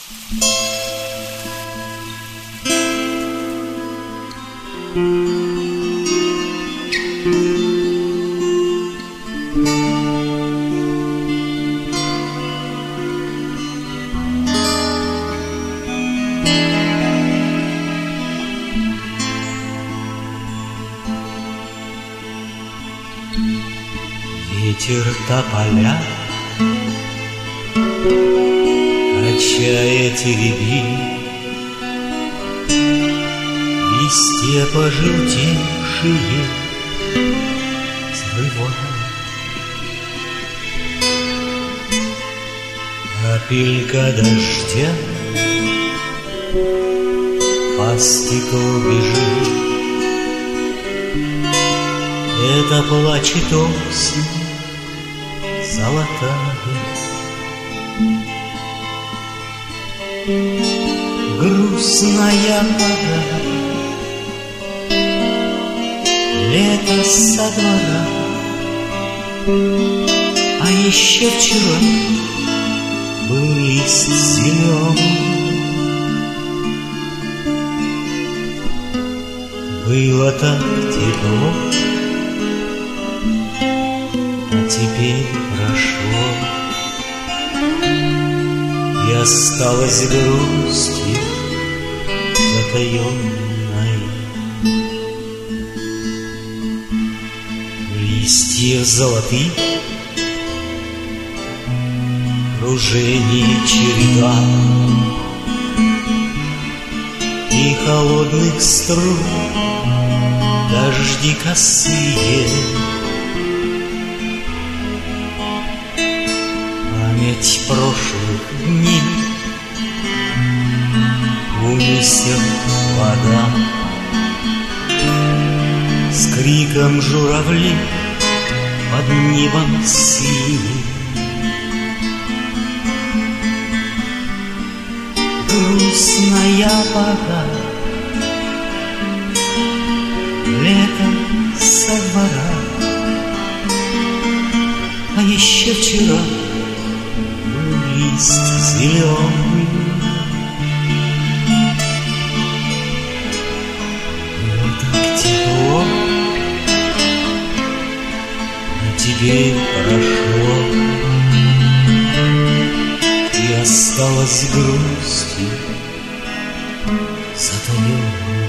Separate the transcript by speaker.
Speaker 1: Ветер тополя качает теребень, листья пожелтевшие срывает. Капелька дождя по стеклу бежит, это плачет осень золотая. Грустная пора, лето со двора, а еще вчера был лист зеленый. Было так тепло, а теперь прошло, и осталась грустью затаенной. Листья золотых, кружение череда, и холодных струн дожди косые. Память прошлых дней унесет вода, с криком журавли под небом синим. Грустная пора, лето со двора, а еще вчера был лист зеленый. Было так тепло, а теперь прошло, и осталась грустью затаенной.